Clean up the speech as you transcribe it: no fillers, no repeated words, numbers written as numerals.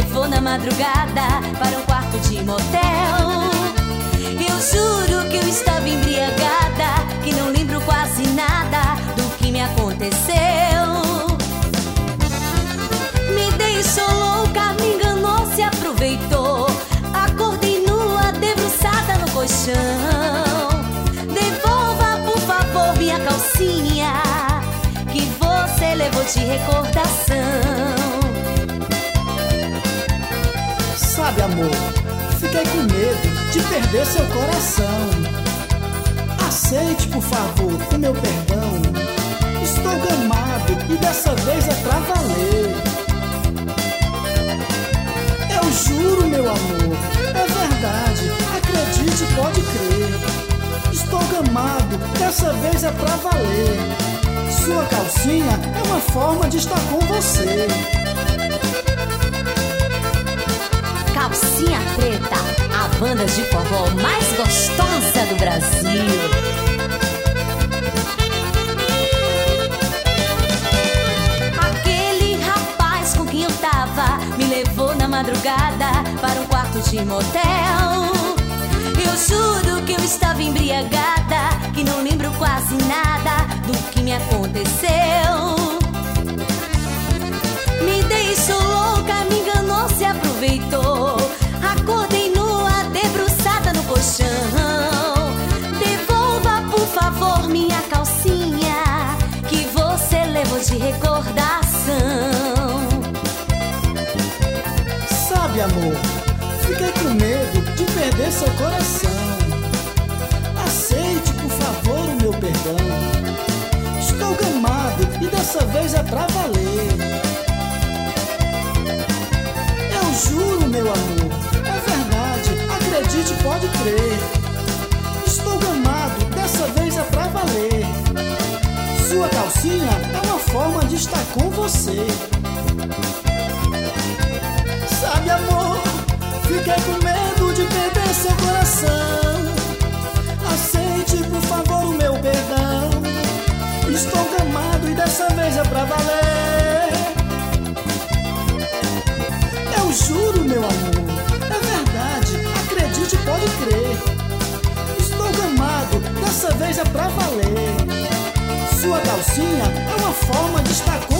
levou na madrugada para um quarto de motel. Eu juro que eu estava embriagada, que não lembro quase nada do que me aconteceu. Me deixou louca, me enganou, se aproveitou. Acordei nua, debruçada no colchão. Devolva, por favor, minha calcinha, que você levou de recordação. Sabe, amor, fiquei com medo de perder seu coração. Aceite, por favor, o meu perdão. Estou gamado e dessa vez é pra valer. Eu juro, meu amor, é verdade, acredite, pode crer. Estou gamado, dessa vez é pra valer. Sua calcinha é uma forma de estar com você. Calcinha Preta, a banda de forró mais gostosa do Brasil. Aquele rapaz com quem eu tava me levou na madrugada para um quarto de motel. Eu juro que eu estava embriagada, que não lembro quase nada do que me aconteceu. Me deixou louca, me enganou, se aproveitou. Acordei nua, debruçada no colchão. Devolva, por favor, minha calcinha, que você levou de recordação. Sabe, amor, fiquei com medo de perder seu coração. Aceite, por favor, o meu perdão. Estou gamado e dessa vez é pra valer. Eu juro, meu amor, é verdade, acredite, pode crer. Estou gamado, dessa vez é pra valer. Sua calcinha é uma forma de estar com você. Sabe, amor, fiquei com medo de perder seu coração. Aceite, por favor, o meu perdão. Estou gamado e dessa vez é pra valer. Eu juro, meu amor, é verdade, acredite, pode crer. Estou gamado, dessa vez é pra valer. Sua calcinha é uma forma de estar com